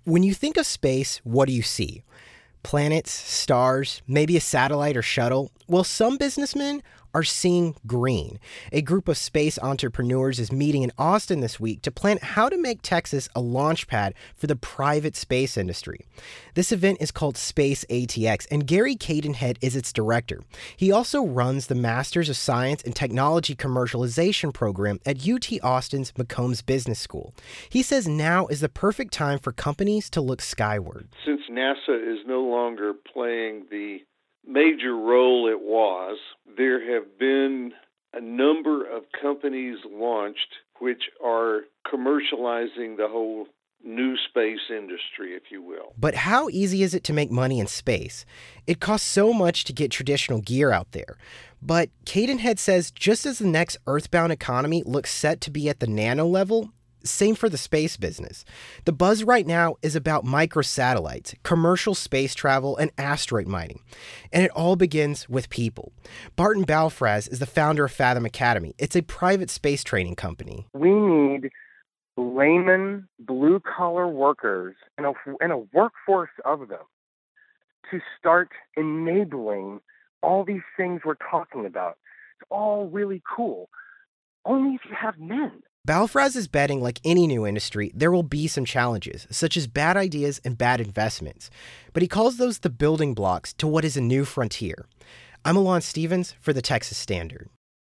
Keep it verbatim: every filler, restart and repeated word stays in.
When you think of space, what do you see? Planets, stars, maybe a satellite or shuttle? Well, some businessmen are seeing green. A group of space entrepreneurs is meeting in Austin this week to plan how to make Texas a launch pad for the private space industry. This event is called Space A T X, and Gary Cadenhead is its director. He also runs the Masters of Science and Technology Commercialization program at U T Austin's McCombs Business School. He says now is the perfect time for companies to look skyward. Since NASA is no longer playing the major role it was, there have been a number of companies launched which are commercializing the whole new space industry, if you will. But how easy is it to make money in space? It costs so much to get traditional gear out there. But Cadenhead says just as the next Earthbound economy looks set to be at the nano level, same for the space business. The buzz right now is about microsatellites, commercial space travel, and asteroid mining. And it all begins with people. Barton Balfraz is the founder of Fathom Academy. It's a private space training company. We need layman, blue-collar workers and a, and a workforce of them to start enabling all these things we're talking about. It's all really cool. Only if you have men. Balfraz is betting, like any new industry, there will be some challenges, such as bad ideas and bad investments. But he calls those the building blocks to what is a new frontier. I'm Alon Stevens for the Texas Standard.